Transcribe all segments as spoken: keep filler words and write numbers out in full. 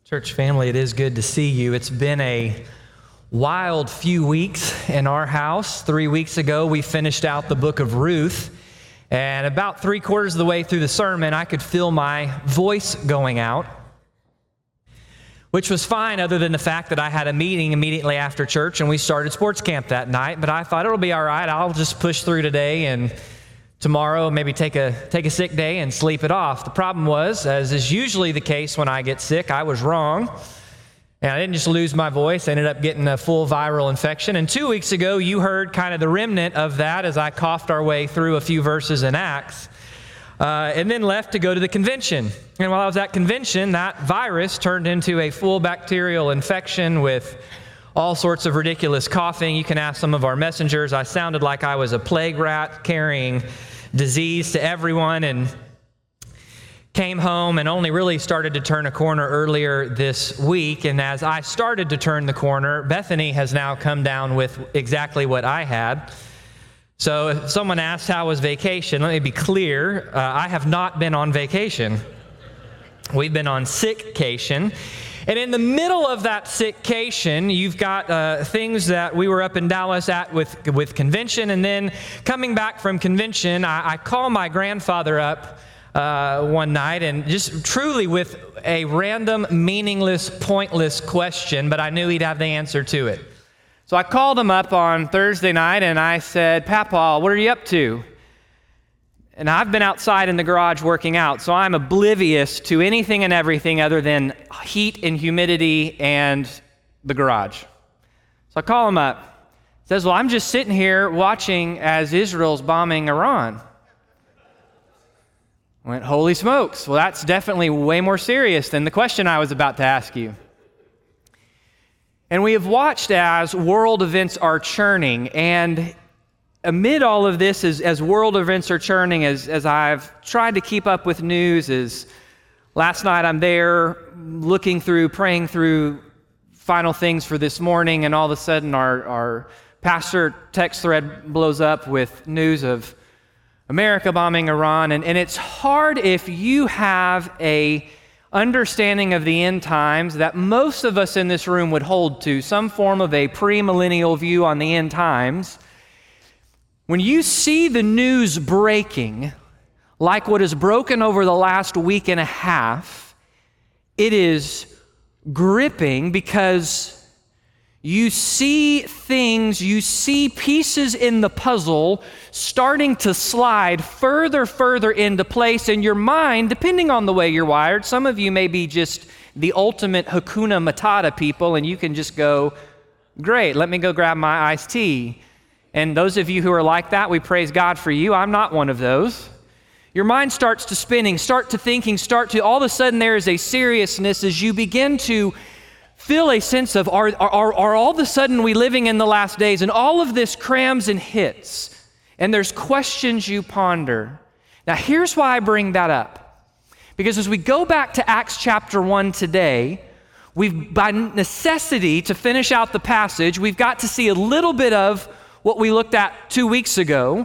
Church family, it is good to see you. It's been a wild few weeks in our house. Three weeks ago, we finished out the book of Ruth, and about three quarters of the way through the sermon, I could feel my voice going out, which was fine other than the fact that I had a meeting immediately after church, and we started sports camp that night, but I thought it'll be all right. I'll just push through today, and tomorrow maybe take a take a sick day and sleep it off. The problem was, as is usually the case when I get sick, I was wrong. And I didn't just lose my voice, I ended up getting a full viral infection. And two weeks ago, you heard kind of the remnant of that as I coughed our way through a few verses in Acts, uh, and then left to go to the convention. And while I was at convention, that virus turned into a full bacterial infection with all sorts of ridiculous coughing. You can ask some of our messengers. I sounded like I was a plague rat carrying disease to everyone, and came home and only really started to turn a corner earlier this week. And as I started to turn the corner, Bethany has now come down with exactly what I had. So if someone asked how was vacation, let me be clear. Uh, I have not been on vacation. We've been on sickcation. And in the middle of that sickcation, you've got uh, things that we were up in Dallas at with, with convention. And then coming back from convention, I, I call my grandfather up uh, one night, and just truly with a random, meaningless, pointless question, but I knew he'd have the answer to it. So I called him up on Thursday night, and I said, "Papa, what are you up to?" And I've been outside in the garage working out, so I'm oblivious to anything and everything other than heat and humidity and the garage. So I call him up. He says, "Well, I'm just sitting here watching as Israel's bombing Iran." I went, "Holy smokes. Well, that's definitely way more serious than the question I was about to ask you." And we have watched as world events are churning, and amid all of this, as, as world events are churning, as, as I've tried to keep up with news, is last night I'm there looking through, praying through final things for this morning, and all of a sudden our, our pastor text thread blows up with news of America bombing Iran. And, and it's hard if you have a understanding of the end times that most of us in this room would hold to, some form of a premillennial view on the end times. When you see the news breaking, like what has broken over the last week and a half, it is gripping because you see things, you see pieces in the puzzle starting to slide further, further into place in your mind, depending on the way you're wired. Some of you may be just the ultimate Hakuna Matata people, and you can just go, "Great, let me go grab my iced tea." And those of you who are like that, we praise God for you. I'm not one of those. Your mind starts to spinning, start to thinking, start to, all of a sudden there is a seriousness as you begin to feel a sense of, are, are, are all of a sudden we living in the last days? And all of this crams and hits, and there's questions you ponder. Now here's why I bring that up. Because as we go back to Acts chapter one today, we've, by necessity, to finish out the passage, we've got to see a little bit of what we looked at two weeks ago,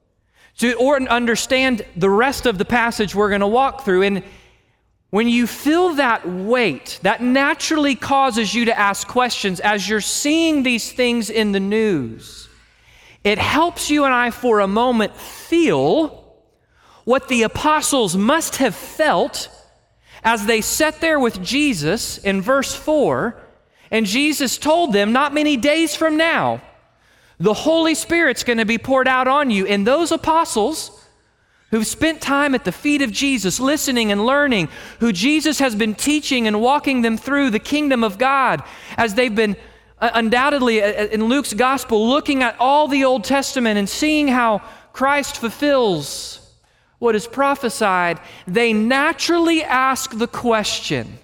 to or understand the rest of the passage we're going to walk through. And when you feel that weight, that naturally causes you to ask questions as you're seeing these things in the news. It helps you and I for a moment feel what the apostles must have felt as they sat there with Jesus in verse four, and Jesus told them, "Not many days from now, the Holy Spirit's going to be poured out on you." And those apostles who've spent time at the feet of Jesus, listening and learning, who Jesus has been teaching and walking them through the kingdom of God, as they've been uh, undoubtedly uh, in Luke's gospel, looking at all the Old Testament and seeing how Christ fulfills what is prophesied, they naturally ask the question,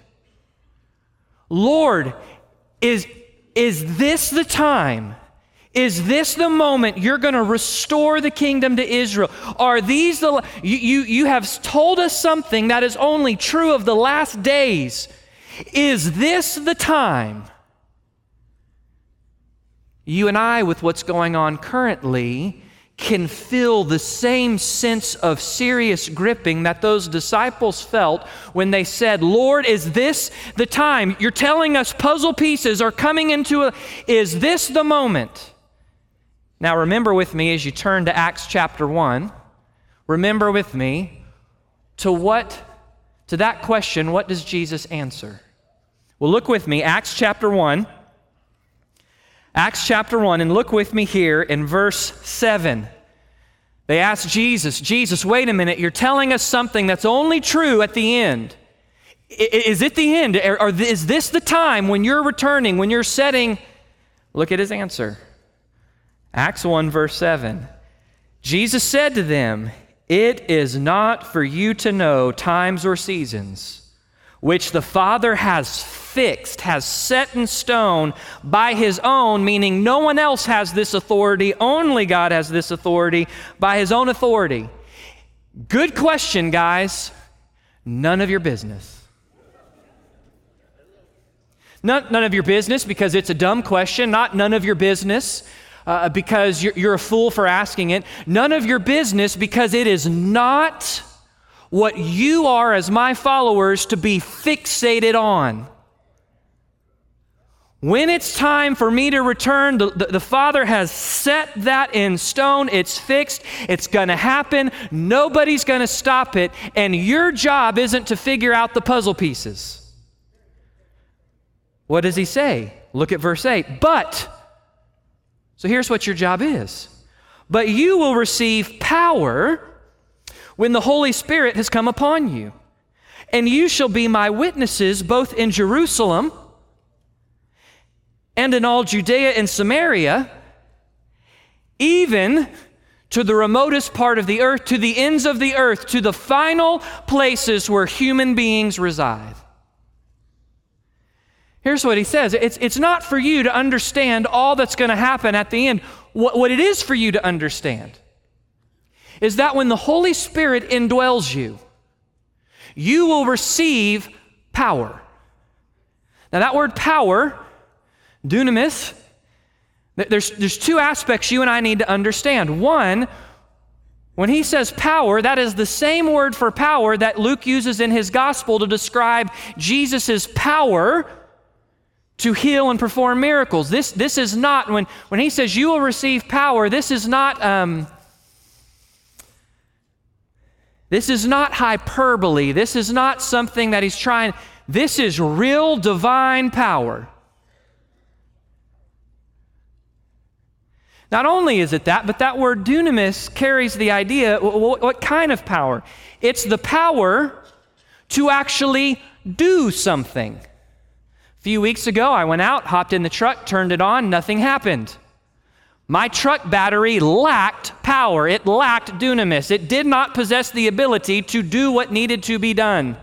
"Lord, is, is this the time? Is this the moment you're going to restore the kingdom to Israel? Are these the... You, you, you have told us something that is only true of the last days. Is this the time?" You and I, with what's going on currently, can feel the same sense of serious gripping that those disciples felt when they said, Lord, is this the time? You're telling us puzzle pieces are coming into a, is this the moment? Now remember with me as you turn to Acts chapter one, remember with me to what, to that question, what does Jesus answer? Well, look with me, Acts chapter one. Acts chapter one, and look with me here in verse seven. They asked Jesus, Jesus, wait a minute, you're telling us something that's only true at the end. Is it the end? Or is this the time when you're returning, when you're setting? Look at his answer. Acts one, verse seven. Jesus said to them, it is not for you to know times or seasons which the Father has fixed, has set in stone by his own, meaning no one else has this authority, only God has this authority, by his own authority. Good question, guys. None of your business. None, none of your business because it's a dumb question, not none of your business uh, because you're, you're a fool for asking it. None of your business because it is not what you are as my followers to be fixated on. When it's time for me to return, the, the, the Father has set that in stone. It's fixed. It's going to happen. Nobody's going to stop it. And your job isn't to figure out the puzzle pieces. What does he say? Look at verse eight. But, so here's what your job is. But you will receive power when the Holy Spirit has come upon you. And you shall be my witnesses both in Jerusalem and in all Judea and Samaria, even to the remotest part of the earth, to the ends of the earth, to the final places where human beings reside. Here's what he says. It's, it's not for you to understand all that's going to happen at the end. What, what it is for you to understand is that when the Holy Spirit indwells you, you will receive power. Now that word power, dunamis, there's, there's two aspects you and I need to understand. One, when he says power, that is the same word for power that Luke uses in his gospel to describe Jesus' power to heal and perform miracles. This, this is not, when, when he says you will receive power, this is not... Um, This is not hyperbole. This is not something that he's trying. This is real divine power. Not only is it that, but that word dunamis carries the idea, what kind of power? It's the power to actually do something. A few weeks ago, I went out, hopped in the truck, turned it on, nothing happened. My truck battery lacked power. It lacked dunamis. It did not possess the ability to do what needed to be done.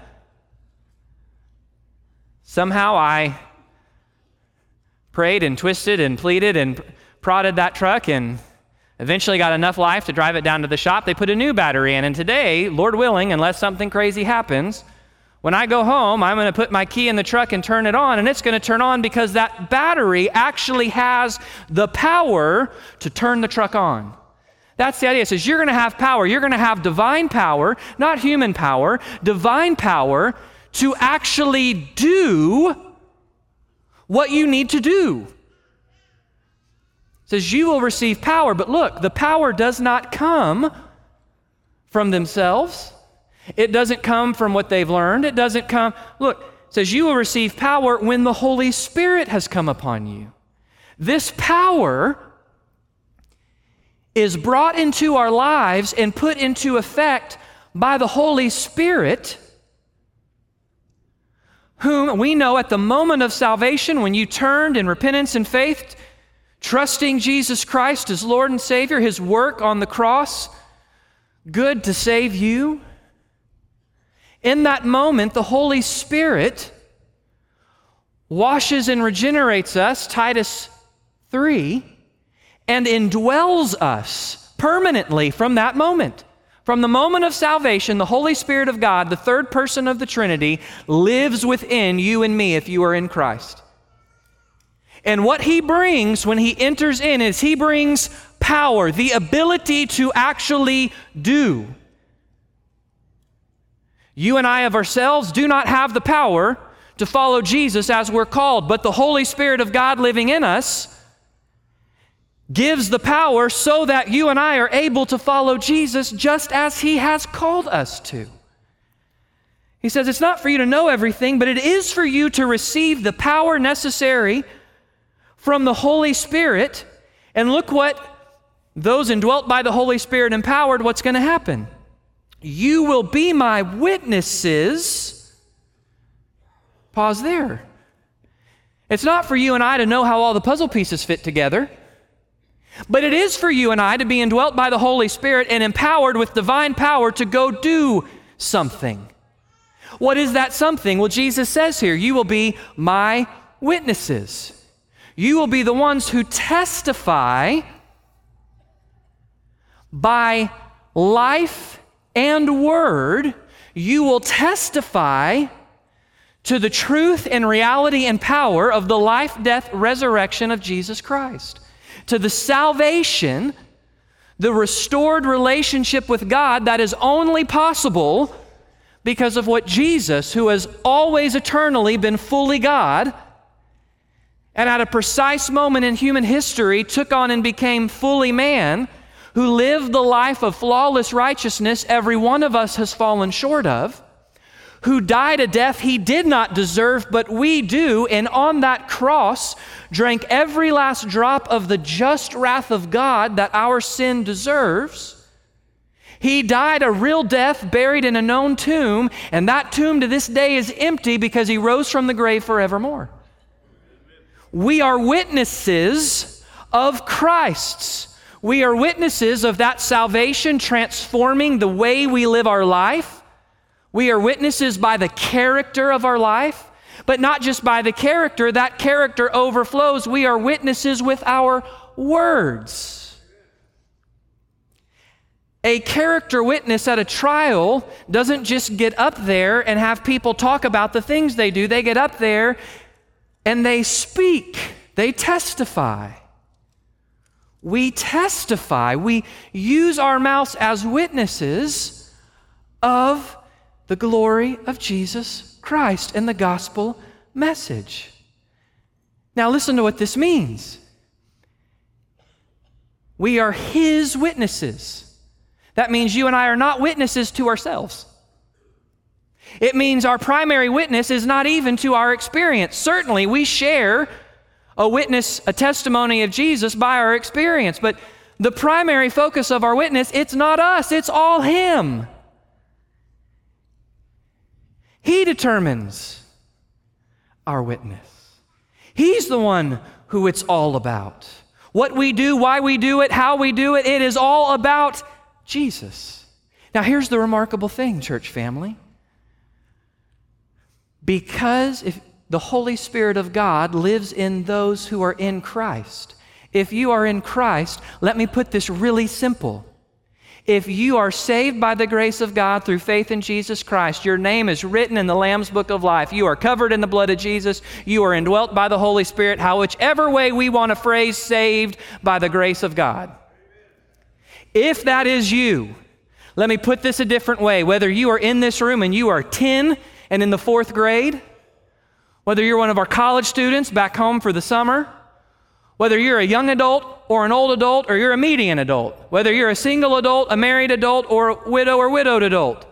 Somehow I prayed and twisted and pleaded and prodded that truck and eventually got enough life to drive it down to the shop. They put a new battery in, and today, Lord willing, unless something crazy happens, when I go home, I'm going to put my key in the truck and turn it on, and it's going to turn on because that battery actually has the power to turn the truck on. That's the idea. It says you're going to have power. You're going to have divine power, not human power, divine power to actually do what you need to do. It says you will receive power, but look, the power does not come from themselves. It doesn't come from what they've learned. It doesn't come, look, it says you will receive power when the Holy Spirit has come upon you. This power is brought into our lives and put into effect by the Holy Spirit, whom we know at the moment of salvation, when you turned in repentance and faith, trusting Jesus Christ as Lord and Savior, his work on the cross, good to save you. In that moment, the Holy Spirit washes and regenerates us, Titus three, and indwells us permanently from that moment. From the moment of salvation, the Holy Spirit of God, the third person of the Trinity, lives within you and me if you are in Christ. And what he brings when he enters in is he brings power. power, the ability to actually do. You and I of ourselves do not have the power to follow Jesus as we're called, but the Holy Spirit of God living in us gives the power so that you and I are able to follow Jesus just as He has called us to. He says it's not for you to know everything, but it is for you to receive the power necessary from the Holy Spirit. And look what those indwelt by the Holy Spirit empowered, what's going to happen? You will be my witnesses. Pause there. It's not for you and I to know how all the puzzle pieces fit together, but it is for you and I to be indwelt by the Holy Spirit and empowered with divine power to go do something. What is that something? Well, Jesus says here, you will be my witnesses. You will be the ones who testify by life and word. You will testify to the truth and reality and power of the life, death, resurrection of Jesus Christ, to the salvation, the restored relationship with God that is only possible because of what Jesus, who has always eternally been fully God, and at a precise moment in human history took on and became fully man, who lived the life of flawless righteousness every one of us has fallen short of, who died a death He did not deserve, but we do, and on that cross drank every last drop of the just wrath of God that our sin deserves. He died a real death, buried in a known tomb, and that tomb to this day is empty because He rose from the grave forevermore. We are witnesses of Christ's. We are witnesses of that salvation transforming the way we live our life. We are witnesses by the character of our life, but not just by the character. That character overflows. We are witnesses with our words. A character witness at a trial doesn't just get up there and have people talk about the things they do. They get up there and they speak. They testify. We testify. We use our mouths as witnesses of the glory of Jesus Christ and the gospel message. Now listen to what this means. We are His witnesses. That means you and I are not witnesses to ourselves. It means our primary witness is not even to our experience. Certainly we share a witness, a testimony of Jesus by our experience, but the primary focus of our witness, it's not us, it's all Him. He determines our witness. He's the one who it's all about. What we do, why we do it, how we do it, it is all about Jesus. Now here's the remarkable thing, church family. Because if the Holy Spirit of God lives in those who are in Christ, if you are in Christ, let me put this really simple. If you are saved by the grace of God through faith in Jesus Christ, your name is written in the Lamb's Book of Life. You are covered in the blood of Jesus. You are indwelt by the Holy Spirit, how whichever way we want to phrase saved by the grace of God. If that is you, let me put this a different way. Whether you are in this room and you are ten and in the fourth grade, whether you're one of our college students back home for the summer, whether you're a young adult or an old adult or you're a median adult, whether you're a single adult, a married adult, or a widow or widowed adult,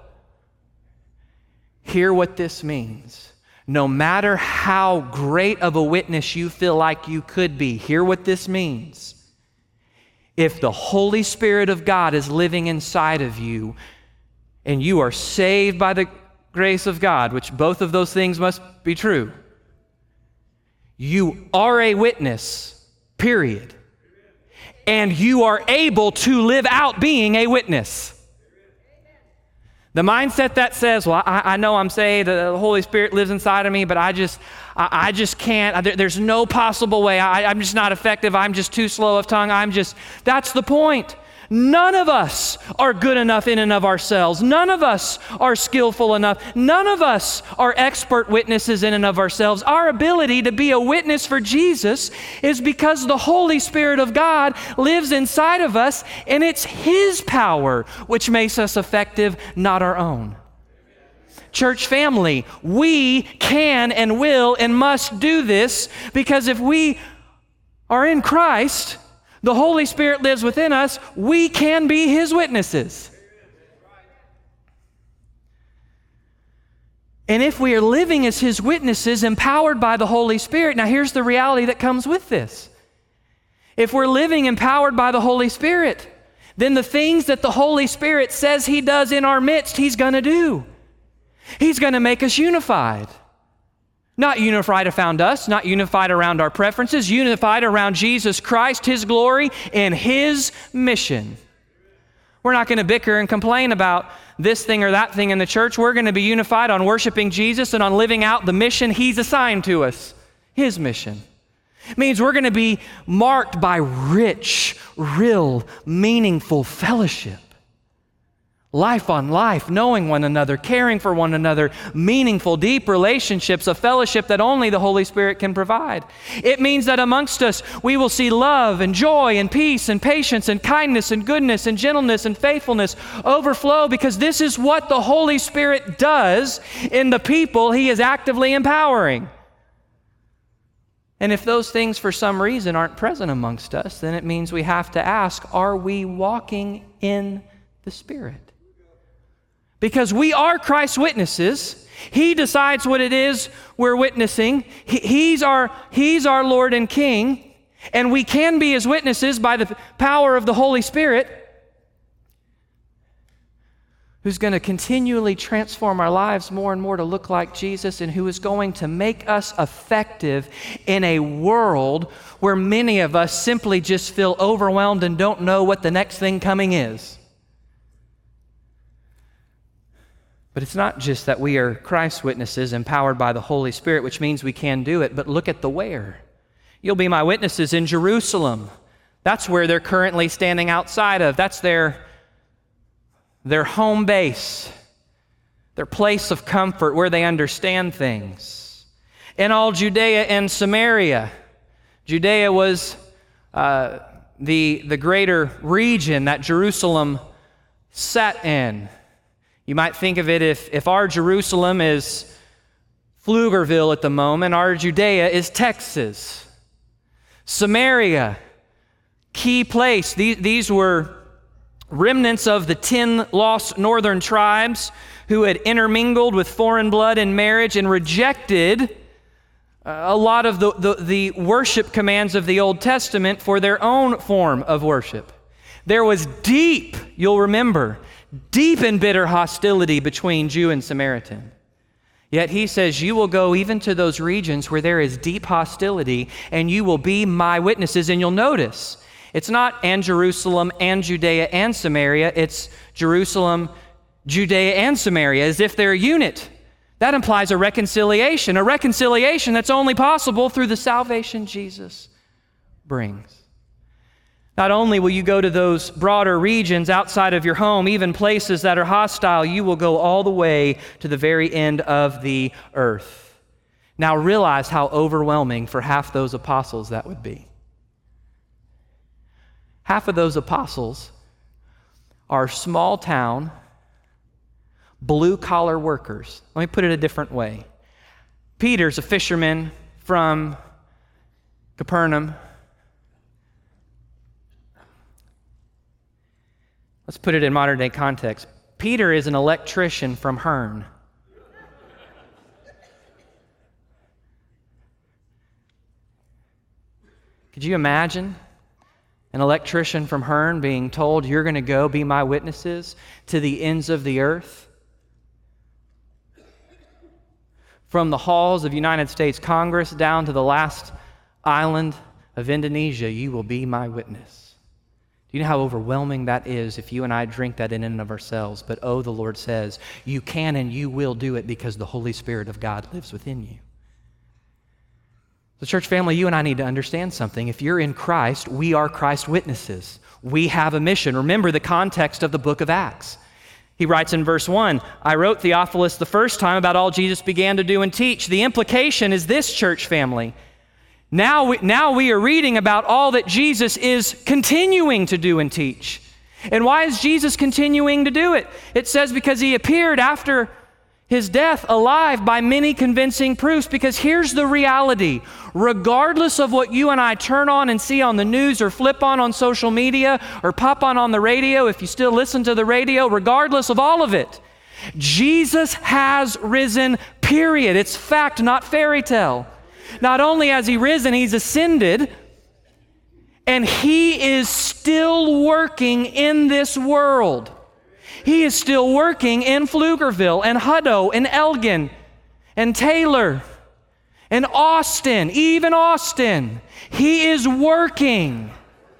hear what this means. No matter how great of a witness you feel like you could be, hear what this means. If the Holy Spirit of God is living inside of you and you are saved by the grace of God, which both of those things must be true, you are a witness, period. And you are able to live out being a witness. The mindset that says, well, I, I know I'm saved, the Holy Spirit lives inside of me, but I just I, I just can't, there, there's no possible way. I, I'm just not effective. I'm just too slow of tongue. I'm just, that's the point. None of us are good enough in and of ourselves. None of us are skillful enough. None of us are expert witnesses in and of ourselves. Our ability to be a witness for Jesus is because the Holy Spirit of God lives inside of us, and it's His power which makes us effective, not our own. Church family, we can and will and must do this, because if we are in Christ, the Holy Spirit lives within us, we can be His witnesses. And if we are living as His witnesses, empowered by the Holy Spirit, now here's the reality that comes with this. If we're living empowered by the Holy Spirit, then the things that the Holy Spirit says He does in our midst, He's going to do. He's going to make us unified. Not unified around us, not unified around our preferences, unified around Jesus Christ, His glory, and His mission. We're not going to bicker and complain about this thing or that thing in the church. We're going to be unified on worshiping Jesus and on living out the mission He's assigned to us, His mission. It means we're going to be marked by rich, real, meaningful fellowship. Life on life, knowing one another, caring for one another, meaningful, deep relationships, a fellowship that only the Holy Spirit can provide. It means that amongst us, we will see love and joy and peace and patience and kindness and goodness and gentleness and faithfulness overflow, because this is what the Holy Spirit does in the people He is actively empowering. And if those things for some reason aren't present amongst us, then it means we have to ask, are we walking in the Spirit? Because we are Christ's witnesses. He decides what it is we're witnessing. He, he's our, he's our Lord and King. And we can be His witnesses by the power of the Holy Spirit, who's going to continually transform our lives more and more to look like Jesus, and who is going to make us effective in a world where many of us simply just feel overwhelmed and don't know what the next thing coming is. But it's not just that we are Christ's witnesses empowered by the Holy Spirit, which means we can do it, but look at the where. You'll be my witnesses in Jerusalem. That's where they're currently standing outside of. That's their, their home base, their place of comfort, where they understand things. In all Judea and Samaria. Judea was uh, the, the greater region that Jerusalem sat in. You might think of it, if, if our Jerusalem is Pflugerville at the moment, our Judea is Texas. Samaria, key place. These, these were remnants of the ten lost northern tribes who had intermingled with foreign blood in marriage and rejected a lot of the, the, the worship commands of the Old Testament for their own form of worship. There was deep, you'll remember, deep and bitter hostility between Jew and Samaritan. Yet He says, you will go even to those regions where there is deep hostility, and you will be my witnesses. And you'll notice, it's not and Jerusalem and Judea and Samaria, it's Jerusalem, Judea and Samaria, as if they're a unit. That implies a reconciliation, a reconciliation that's only possible through the salvation Jesus brings. Not only will you go to those broader regions outside of your home, even places that are hostile, you will go all the way to the very end of the earth. Now realize how overwhelming for half those apostles that would be. Half of those apostles are small town, blue-collar workers. Let me put it a different way. Peter's a fisherman from Capernaum. Let's put it in modern-day context. Peter is an electrician from Hearne. Could you imagine an electrician from Hearne being told, you're going to go be my witnesses to the ends of the earth? From the halls of United States Congress down to the last island of Indonesia, you will be my witness. Do you know how overwhelming that is if you and I drink that in and of ourselves? But oh, the Lord says, you can and you will do it because the Holy Spirit of God lives within you. So church family, you and I need to understand something. If you're in Christ, we are Christ witnesses. We have a mission. Remember the context of the book of Acts. He writes in verse one, I wrote Theophilus the first time about all Jesus began to do and teach. The implication is this, church family. Now we, now we are reading about all that Jesus is continuing to do and teach. And why is Jesus continuing to do it? It says because he appeared after his death alive by many convincing proofs. Because here's the reality. Regardless of what you and I turn on and see on the news or flip on on social media or pop on on the radio, if you still listen to the radio, regardless of all of it, Jesus has risen, period. It's fact, not fairy tale. Not only has he risen, he's ascended, and he is still working in this world. He is still working in Pflugerville and Hutto and Elgin and Taylor and Austin, even Austin. He is working.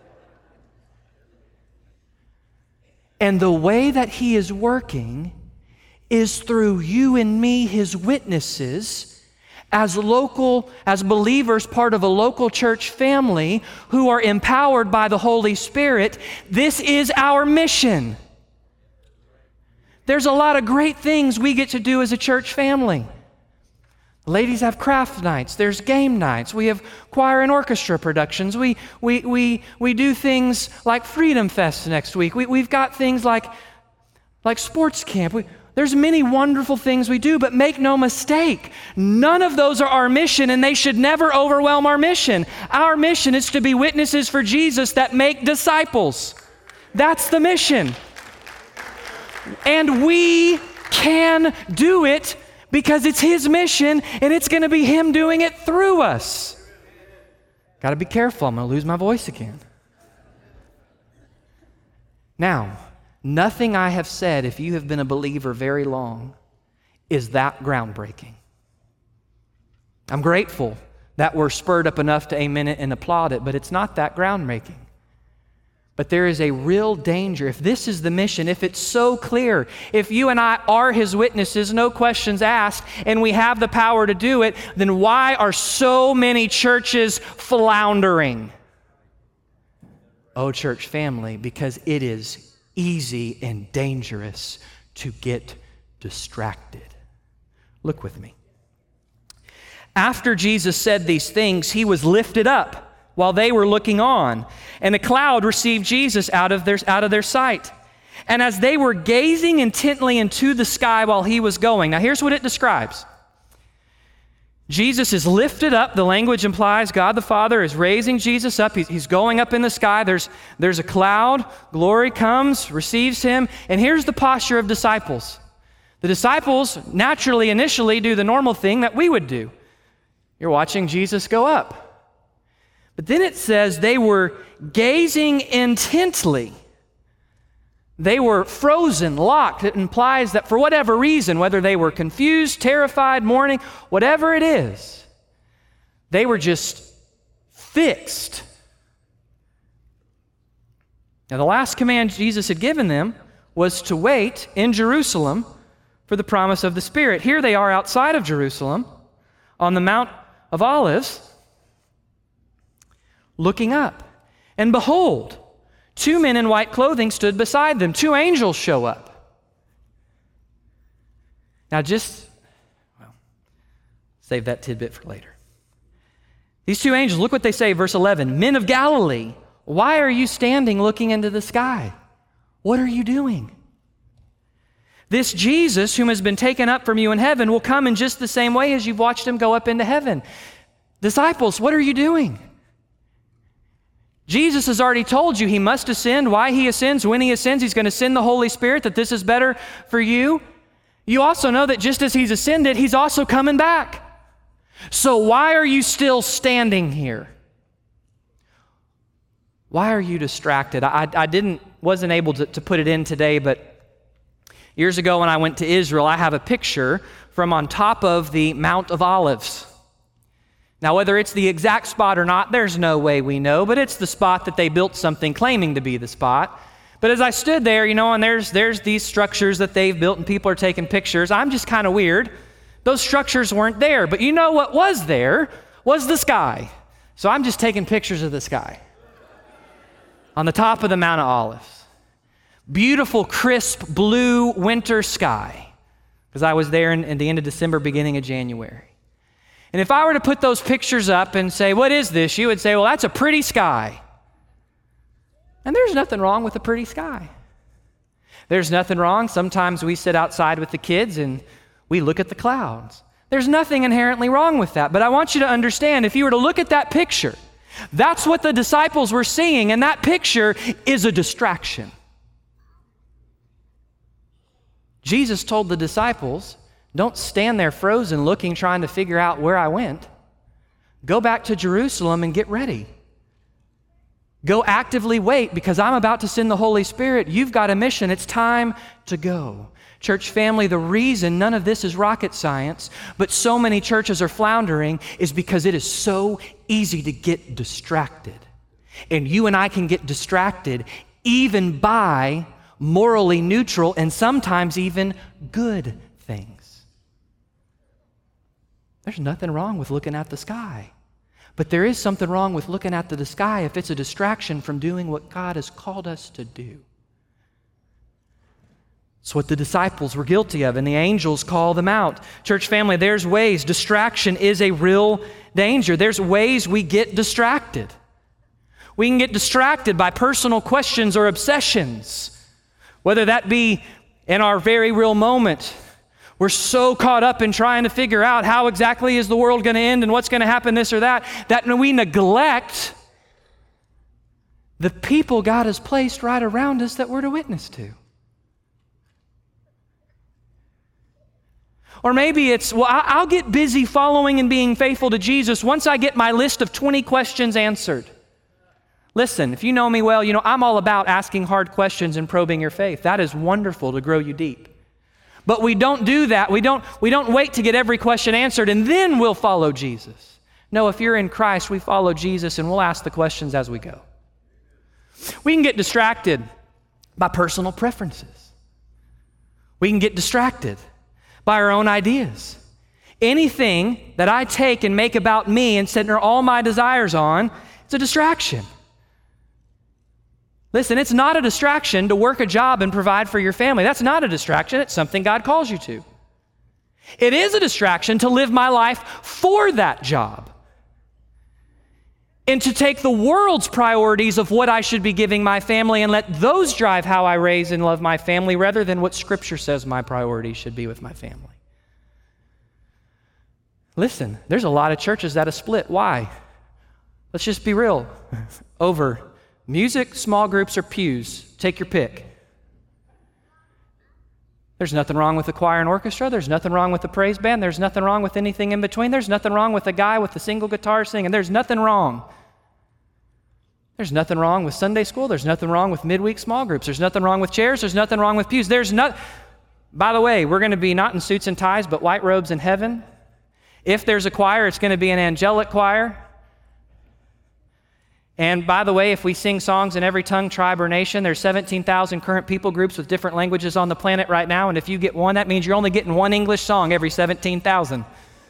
And the way that he is working is through you and me, his witnesses, as local, as believers, part of a local church family who are empowered by the Holy Spirit. This is our mission. There's a lot of great things we get to do as a church family. Ladies have craft nights. There's game nights. We have choir and orchestra productions. We we we we do things like Freedom Fest next week. We we've got things like like sports camp. We, there's many wonderful things we do, but make no mistake, none of those are our mission, and they should never overwhelm our mission. Our mission is to be witnesses for Jesus that make disciples. That's the mission. And we can do it because it's his mission, and it's going to be him doing it through us. Got to be careful. I'm going to lose my voice again. Now, nothing I have said, if you have been a believer very long, is that groundbreaking. I'm grateful that we're spurred up enough to amen it and applaud it, but it's not that groundbreaking. But there is a real danger. If this is the mission, if it's so clear, if you and I are his witnesses, no questions asked, and we have the power to do it, then why are so many churches floundering? Oh, church family, because it is easy and dangerous to get distracted. Look with me. After Jesus said these things, he was lifted up while they were looking on, and a cloud received Jesus out of their, out of their sight. And as they were gazing intently into the sky while he was going, now here's what it describes. Jesus is lifted up. The language implies God the Father is raising Jesus up. He's, he's going up in the sky. There's, there's a cloud. Glory comes, receives him. And here's the posture of disciples. The disciples naturally, initially, do the normal thing that we would do. You're watching Jesus go up. But then it says they were gazing intently. They were frozen, locked. It implies that for whatever reason, whether they were confused, terrified, mourning, whatever it is, they were just fixed. Now, the last command Jesus had given them was to wait in Jerusalem for the promise of the Spirit. Here they are outside of Jerusalem on the Mount of Olives, looking up. And behold, two men in white clothing stood beside them. Two angels show up. Now just, well, save that tidbit for later. These two angels, look what they say, verse eleven. Men of Galilee, why are you standing looking into the sky? What are you doing? This Jesus, whom has been taken up from you in heaven, will come in just the same way as you've watched him go up into heaven. Disciples, what are you doing? Jesus has already told you he must ascend, why he ascends, when he ascends, he's going to send the Holy Spirit, that this is better for you. You also know that just as he's ascended, he's also coming back. So why are you still standing here? Why are you distracted? I, I didn't, wasn't able to, to put it in today, but years ago when I went to Israel, I have a picture from on top of the Mount of Olives. Now, whether it's the exact spot or not, there's no way we know, but it's the spot that they built something claiming to be the spot. But as I stood there, you know, and there's there's these structures that they've built and people are taking pictures, I'm just kind of weird. Those structures weren't there, but you know what was there was the sky. So I'm just taking pictures of the sky on the top of the Mount of Olives. Beautiful, crisp, blue winter sky, because I was there in, in the end of December, beginning of January. And if I were to put those pictures up and say, what is this? You would say, well, that's a pretty sky. And there's nothing wrong with a pretty sky. There's nothing wrong. Sometimes we sit outside with the kids and we look at the clouds. There's nothing inherently wrong with that. But I want you to understand, if you were to look at that picture, that's what the disciples were seeing, and that picture is a distraction. Jesus told the disciples, don't stand there frozen looking, trying to figure out where I went. Go back to Jerusalem and get ready. Go actively wait, because I'm about to send the Holy Spirit. You've got a mission. It's time to go. Church family, the reason none of this is rocket science, but so many churches are floundering, is because it is so easy to get distracted. And you and I can get distracted even by morally neutral and sometimes even good things. There's nothing wrong with looking at the sky. But there is something wrong with looking at the sky if it's a distraction from doing what God has called us to do. It's what the disciples were guilty of, and the angels call them out. Church family, there's ways. Distraction is a real danger. There's ways we get distracted. We can get distracted by personal questions or obsessions, whether that be in our very real moment. We're so caught up in trying to figure out how exactly is the world going to end and what's going to happen, this or that, that we neglect the people God has placed right around us that we're to witness to. Or maybe it's, well, I'll get busy following and being faithful to Jesus once I get my list of twenty questions answered. Listen, if you know me well, you know I'm all about asking hard questions and probing your faith. That is wonderful to grow you deep. But we don't do that. We don't, we don't wait to get every question answered and then we'll follow Jesus. No, if you're in Christ, we follow Jesus and we'll ask the questions as we go. We can get distracted by personal preferences. We can get distracted by our own ideas. Anything that I take and make about me and center all my desires on, it's a distraction. Listen, it's not a distraction to work a job and provide for your family. That's not a distraction. It's something God calls you to. It is a distraction to live my life for that job and to take the world's priorities of what I should be giving my family and let those drive how I raise and love my family rather than what Scripture says my priorities should be with my family. Listen, there's a lot of churches that are split. Why? Let's just be real. Over music, small groups, or pews. Take your pick. There's nothing wrong with the choir and orchestra. There's nothing wrong with the praise band. There's nothing wrong with anything in between. There's nothing wrong with a guy with a single guitar singing. There's nothing wrong. There's nothing wrong with Sunday school. There's nothing wrong with midweek small groups. There's nothing wrong with chairs. There's nothing wrong with pews. There's not. By the way, we're going to be not in suits and ties, but white robes in heaven. If there's a choir, it's going to be an angelic choir. And by the way, if we sing songs in every tongue, tribe, or nation, there's seventeen thousand current people groups with different languages on the planet right now. And if you get one, that means you're only getting one English song every seventeen thousand.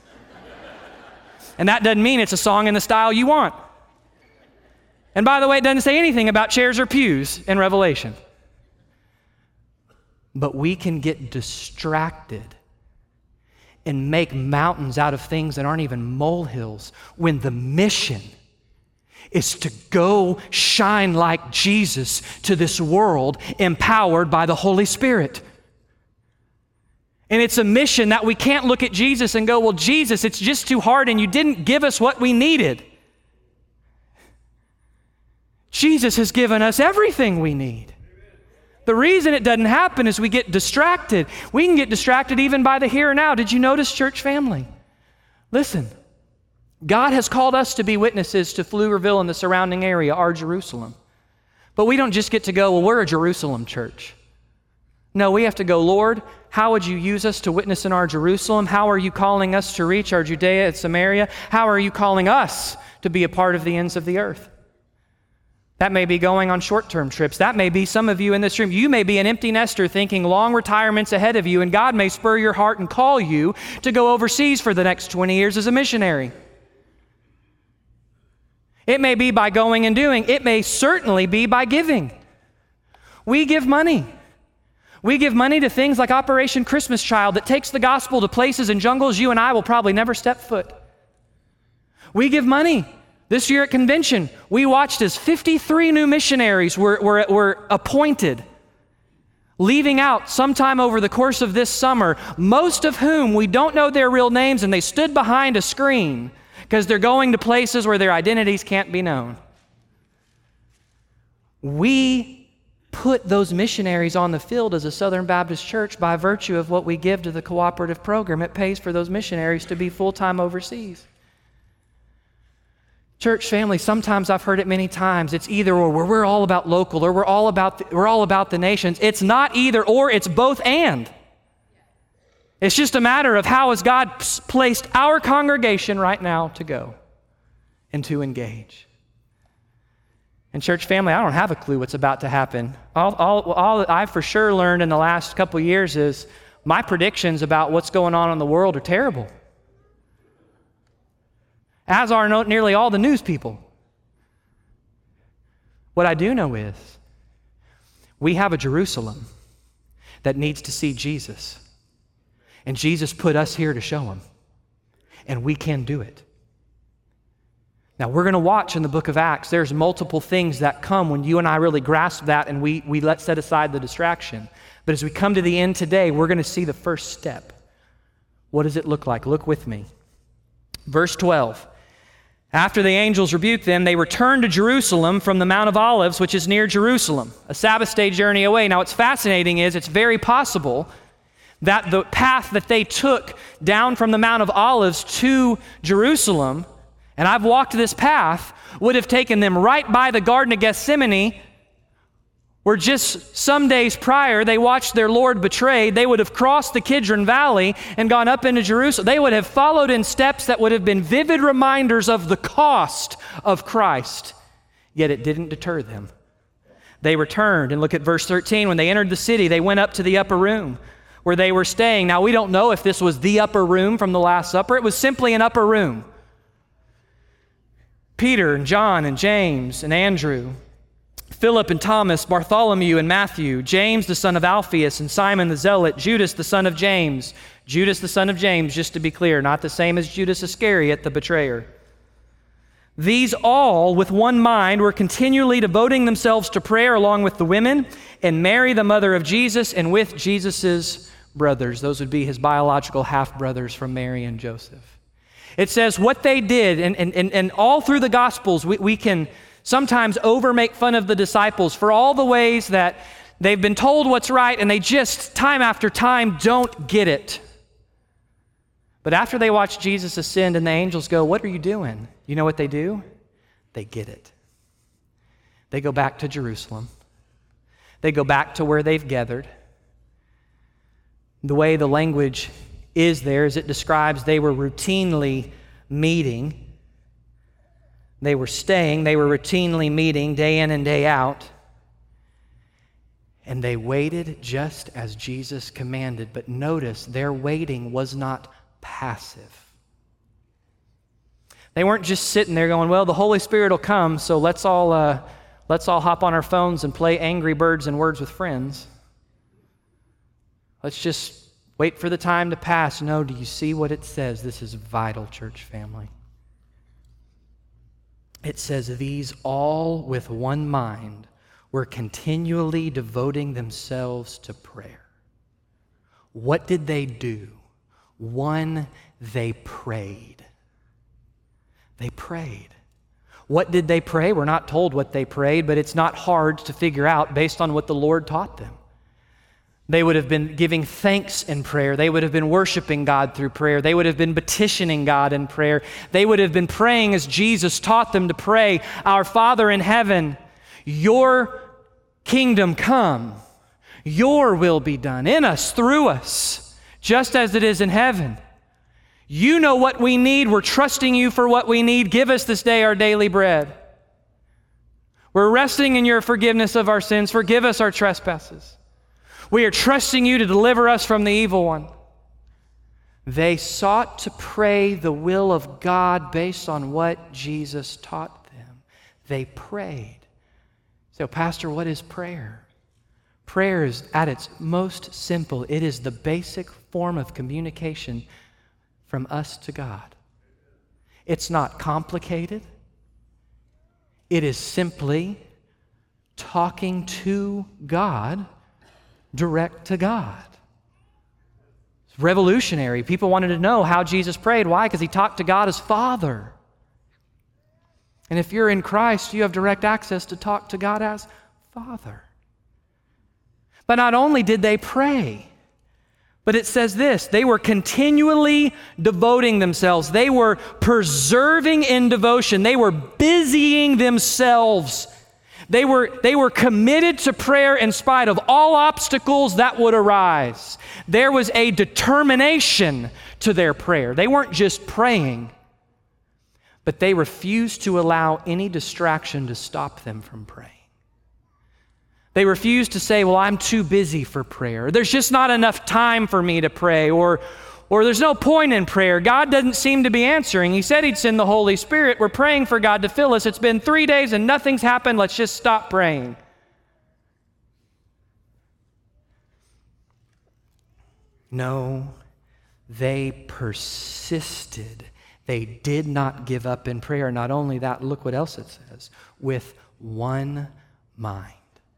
And that doesn't mean it's a song in the style you want. And by the way, it doesn't say anything about chairs or pews in Revelation. But we can get distracted and make mountains out of things that aren't even molehills when the mission is to go shine like Jesus to this world, empowered by the Holy Spirit. And it's a mission that we can't look at Jesus and go, well, Jesus, it's just too hard and you didn't give us what we needed. Jesus has given us everything we need. The reason it doesn't happen is we get distracted. We can get distracted even by the here and now. Did you notice, church family? Listen. God has called us to be witnesses to Pflugerville and the surrounding area, our Jerusalem. But we don't just get to go, well, we're a Jerusalem church. No, we have to go, Lord, how would you use us to witness in our Jerusalem? How are you calling us to reach our Judea and Samaria? How are you calling us to be a part of the ends of the earth? That may be going on short-term trips. That may be some of you in this room. You may be an empty nester thinking long retirements ahead of you, and God may spur your heart and call you to go overseas for the next twenty years as a missionary. It may be by going and doing. It may certainly be by giving. We give money. We give money to things like Operation Christmas Child that takes the gospel to places and jungles you and I will probably never step foot. We give money. This year at convention, we watched as fifty-three new missionaries were, were, were appointed, leaving out sometime over the course of this summer, most of whom we don't know their real names, and they stood behind a screen because they're going to places where their identities can't be known. We put those missionaries on the field as a Southern Baptist church by virtue of what we give to the cooperative program. It pays for those missionaries to be full-time overseas. Church family, sometimes I've heard it many times, it's either or, where we're all about local or we're all about the, we're all about the nations. It's not either or, it's both and. It's just a matter of how has God placed our congregation right now to go and to engage. And church family, I don't have a clue what's about to happen. All, all, all that I've for sure learned in the last couple years is my predictions about what's going on in the world are terrible. As are no, nearly all the news people. What I do know is we have a Jerusalem that needs to see Jesus. And Jesus put us here to show him. And we can do it. Now, we're going to watch in the book of Acts, there's multiple things that come when you and I really grasp that and we, we let set aside the distraction. But as we come to the end today, we're going to see the first step. What does it look like? Look with me. Verse twelve. After the angels rebuked them, they returned to Jerusalem from the Mount of Olives, which is near Jerusalem, a Sabbath day journey away. Now, what's fascinating is it's very possible that the path that they took down from the Mount of Olives to Jerusalem, and I've walked this path, would have taken them right by the Garden of Gethsemane, where just some days prior they watched their Lord betrayed. They would have crossed the Kidron Valley and gone up into Jerusalem. They would have followed in steps that would have been vivid reminders of the cost of Christ. Yet it didn't deter them. They returned, and look at verse thirteen. When they entered the city, they went up to the upper room where they were staying. Now, we don't know if this was the upper room from the Last Supper. It was simply an upper room. Peter and John and James and Andrew, Philip and Thomas, Bartholomew and Matthew, James the son of Alphaeus and Simon the Zealot, Judas the son of James, Judas the son of James, just to be clear, not the same as Judas Iscariot, the betrayer. These all, with one mind, were continually devoting themselves to prayer along with the women and Mary, the mother of Jesus, and with Jesus's brothers. Those would be his biological half-brothers from Mary and Joseph. It says what they did, and, and, and, and all through the Gospels, we, we can sometimes over make fun of the disciples for all the ways that they've been told what's right and they just, time after time, don't get it. But after they watch Jesus ascend and the angels go, "What are you doing?" You know what they do? They get it. They go back to Jerusalem. They go back to where they've gathered. The way the language is there as it describes they were routinely meeting. They were staying. They were routinely meeting day in and day out. And they waited just as Jesus commanded. But notice, their waiting was not passive. They weren't just sitting there going, "Well, the Holy Spirit will come, so let's all uh, let's all hop on our phones and play Angry Birds and Words with Friends. Let's just wait for the time to pass." No, do you see what it says? This is vital, church family. It says, "These all with one mind were continually devoting themselves to prayer." What did they do? One, they prayed. They prayed. What did they pray? We're not told what they prayed, but it's not hard to figure out based on what the Lord taught them. They would have been giving thanks in prayer. They would have been worshiping God through prayer. They would have been petitioning God in prayer. They would have been praying as Jesus taught them to pray, "Our Father in heaven, your kingdom come, your will be done in us, through us, just as it is in heaven. You know what we need. We're trusting you for what we need. Give us this day our daily bread. We're resting in your forgiveness of our sins. Forgive us our trespasses. We are trusting you to deliver us from the evil one." They sought to pray the will of God based on what Jesus taught them. They prayed. So, Pastor, what is prayer? Prayer is at its most simple. It is the basic form of communication from us to God. It's not complicated. It is simply talking to God, direct to God. It's revolutionary. People wanted to know how Jesus prayed. Why? Because he talked to God as Father. And if you're in Christ, you have direct access to talk to God as Father. But not only did they pray, but it says this, they were continually devoting themselves. They were preserving in devotion. They were busying themselves. They were, they were committed to prayer in spite of all obstacles that would arise. There was a determination to their prayer. They weren't just praying, but they refused to allow any distraction to stop them from praying. They refused to say, well, I'm too busy for prayer. There's just not enough time for me to pray, or, or there's no point in prayer. God doesn't seem to be answering. He said he'd send the Holy Spirit. We're praying for God to fill us. It's been three days and nothing's happened. Let's just stop praying. No, they persisted. They did not give up in prayer. Not only that, look what else it says. With one mind.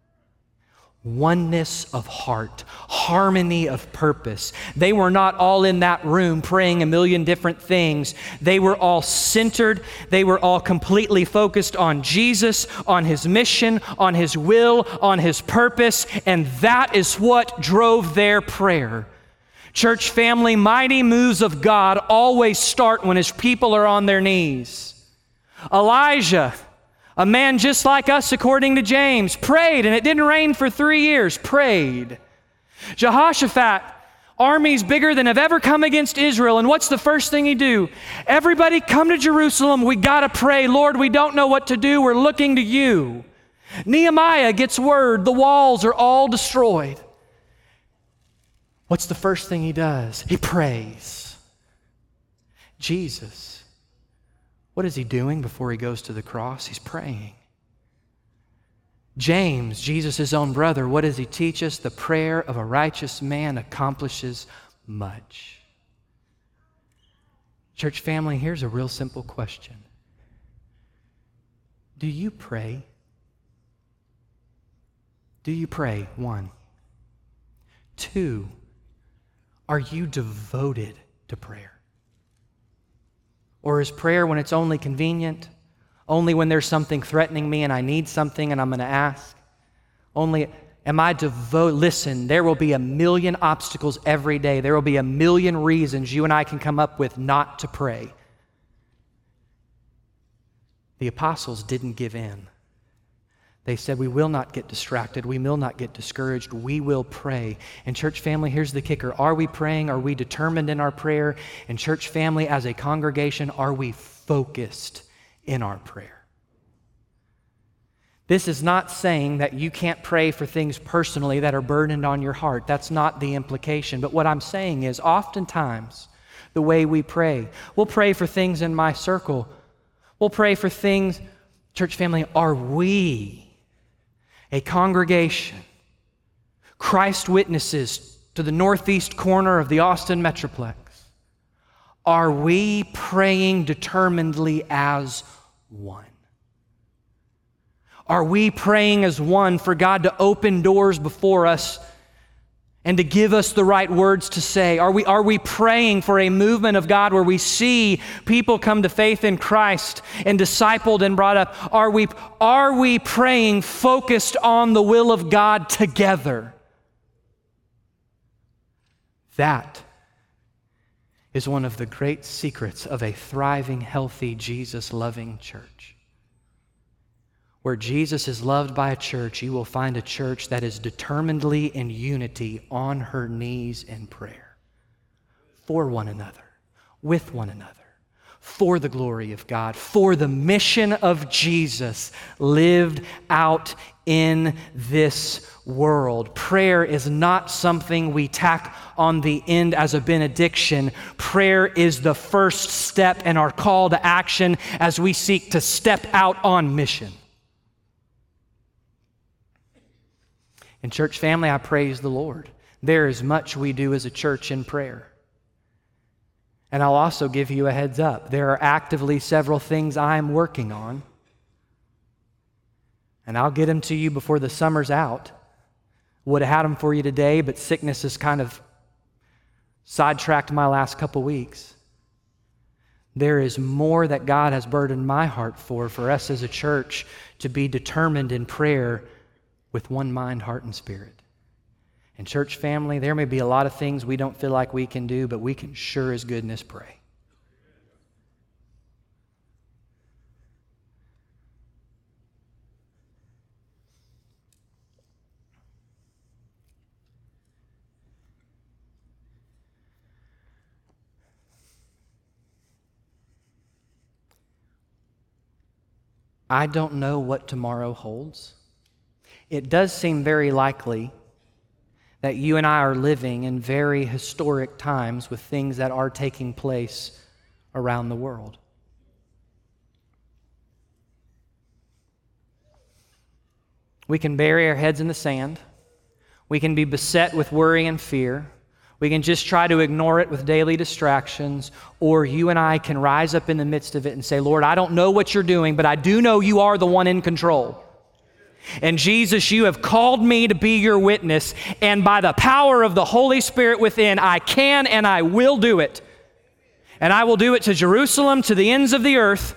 Oneness of heart, harmony of purpose. They were not all in that room praying a million different things. They were all centered. They were all completely focused on Jesus, on his mission, on his will, on his purpose, and that is what drove their prayer. Church family, mighty moves of God always start when his people are on their knees. Elijah, a man just like us, according to James, prayed, and it didn't rain for three years, prayed. Jehoshaphat, armies bigger than have ever come against Israel, and what's the first thing he do? Everybody come to Jerusalem, we gotta pray. Lord, we don't know what to do, we're looking to you. Nehemiah gets word, the walls are all destroyed. What's the first thing he does? He prays. Jesus, what is he doing before he goes to the cross? He's praying. James, Jesus' own brother, what does he teach us? The prayer of a righteous man accomplishes much. Church family, here's a real simple question. Do you pray? Do you pray? One. Two, are you devoted to prayer? Or is prayer when it's only convenient? Only when there's something threatening me and I need something and I'm going to ask? Only, am I devoted? Listen, there will be a million obstacles every day. There will be a million reasons you and I can come up with not to pray. The apostles didn't give in. They said, we will not get distracted. We will not get discouraged. We will pray. And church family, here's the kicker. Are we praying? Are we determined in our prayer? And church family, as a congregation, are we focused in our prayer? This is not saying that you can't pray for things personally that are burdened on your heart. That's not the implication. But what I'm saying is oftentimes the way we pray, we'll pray for things in my circle. We'll pray for things, church family, are we a congregation, Christ witnesses to the northeast corner of the Austin Metroplex? Are we praying determinedly as one? Are we praying as one for God to open doors before us and to give us the right words to say? Are we, are we praying for a movement of God where we see people come to faith in Christ and discipled and brought up? Are we, are we praying focused on the will of God together? That is one of the great secrets of a thriving, healthy, Jesus-loving church. Where Jesus is loved by a church, you will find a church that is determinedly in unity on her knees in prayer. For one another, with one another, for the glory of God, for the mission of Jesus lived out in this world. Prayer is not something we tack on the end as a benediction. Prayer is the first step in our call to action as we seek to step out on mission. And church family, I praise the Lord. There is much we do as a church in prayer. And I'll also give you a heads up. There are actively several things I'm working on. And I'll get them to you before the summer's out. Would have had them for you today, but sickness has kind of sidetracked my last couple weeks. There is more that God has burdened my heart for, for us as a church to be determined in prayer with one mind, heart, and spirit. And church family, there may be a lot of things we don't feel like we can do, but we can sure as goodness pray. I don't know what tomorrow holds. It does seem very likely that you and I are living in very historic times with things that are taking place around the world. We can bury our heads in the sand. We can be beset with worry and fear. We can just try to ignore it with daily distractions, or you and I can rise up in the midst of it and say, Lord, I don't know what you're doing, but I do know you are the one in control. And Jesus, you have called me to be your witness, and by the power of the Holy Spirit within, I can and I will do it. And I will do it to Jerusalem, to the ends of the earth.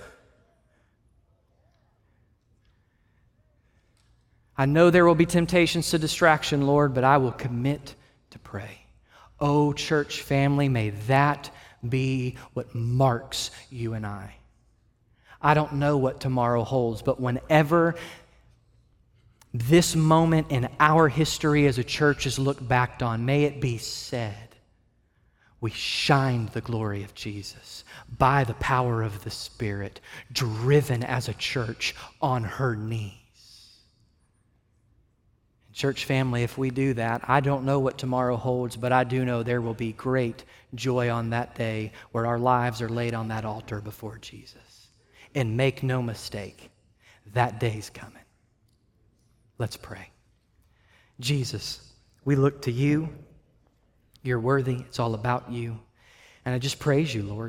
I know there will be temptations to distraction, Lord, but I will commit to pray. Oh, church family, may that be what marks you and I. I don't know what tomorrow holds, but whenever this moment in our history as a church is looked back on, may it be said, we shined the glory of Jesus by the power of the Spirit, driven as a church on her knees. Church family, if we do that, I don't know what tomorrow holds, but I do know there will be great joy on that day where our lives are laid on that altar before Jesus. And make no mistake, that day's coming. Let's pray. Jesus, we look to you. You're worthy. It's all about you. And I just praise you, Lord.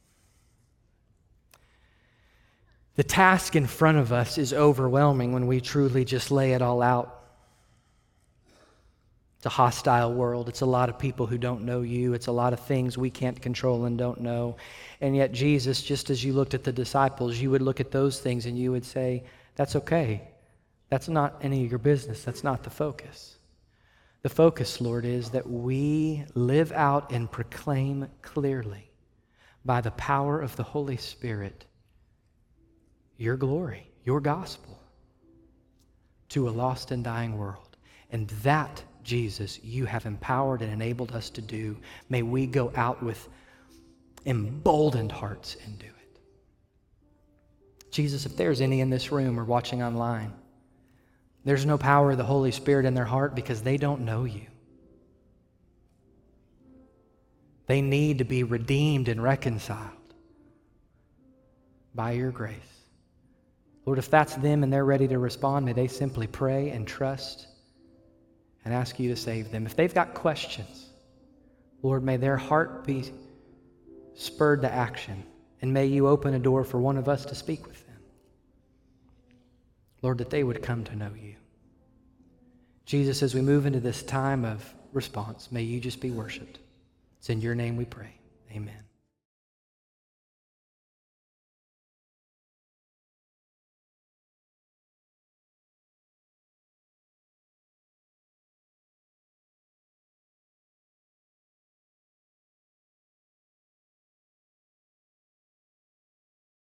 The task in front of us is overwhelming when we truly just lay it all out. It's a hostile world. It's a lot of people who don't know you. It's a lot of things we can't control and don't know. And yet, Jesus, just as you looked at the disciples, you would look at those things and you would say, that's okay. That's not any of your business. That's not the focus. The focus, Lord, is that we live out and proclaim clearly by the power of the Holy Spirit your glory, your gospel to a lost and dying world. And that, Jesus, you have empowered and enabled us to do. May we go out with emboldened hearts and do it. Jesus, if there's any in this room or watching online, there's no power of the Holy Spirit in their heart because they don't know you. They need to be redeemed and reconciled by your grace. Lord, if that's them and they're ready to respond, may they simply pray and trust and ask you to save them. If they've got questions, Lord, may their heart be spurred to action, and may you open a door for one of us to speak with them. Lord, that they would come to know you. Jesus, as we move into this time of response, may you just be worshiped. It's in your name we pray. Amen.